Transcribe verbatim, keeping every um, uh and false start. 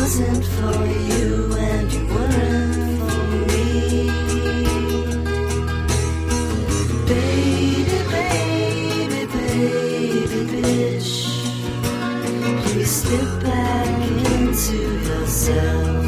wasn't for you and you weren't for me. Baby, baby, baby, bitch, please step back into yourself.